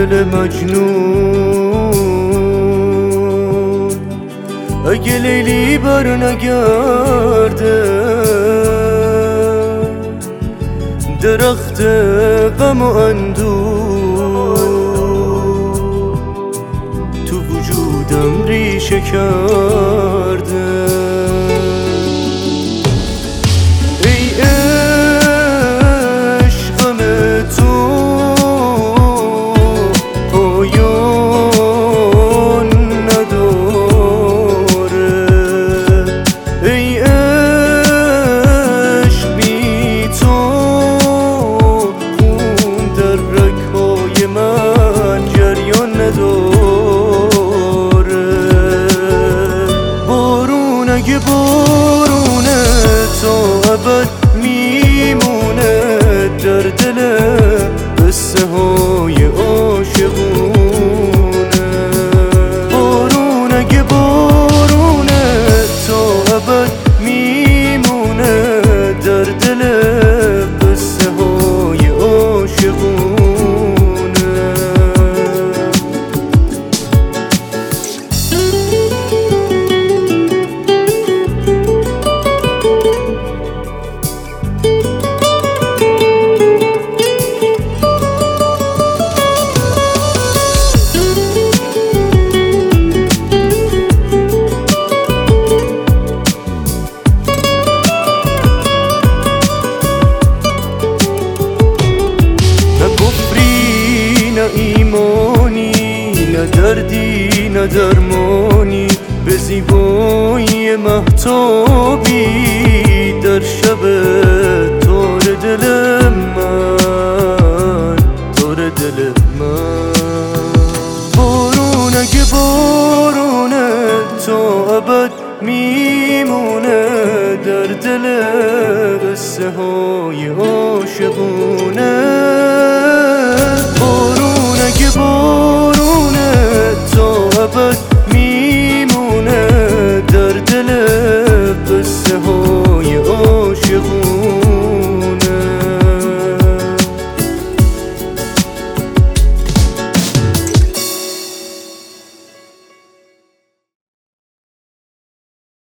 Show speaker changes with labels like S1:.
S1: دل مجنون اگه لیلی بر نگرده درخت غم و اندوه تو وجودم ریشه کرده. ای عشقم تو پایان نداره، ای عشق بی تو خون در رگ‌های من جریان نداره. بارون اگه بارونه تا ابد میمونه در دل قصه های عاشقونه. بارون اگه بارونه تا ابد میمونه در دل قصه های عاشقونه. نه ایمانی نه دردی نه درمانی به زیبایی مهتابی در شب تار دل من، تار دل من. بارون اگه بارونه تا ابد میمونه در دل قصه های عاشقونه. بارون اگه بارونه تا ابد میمونه در دل قصه ها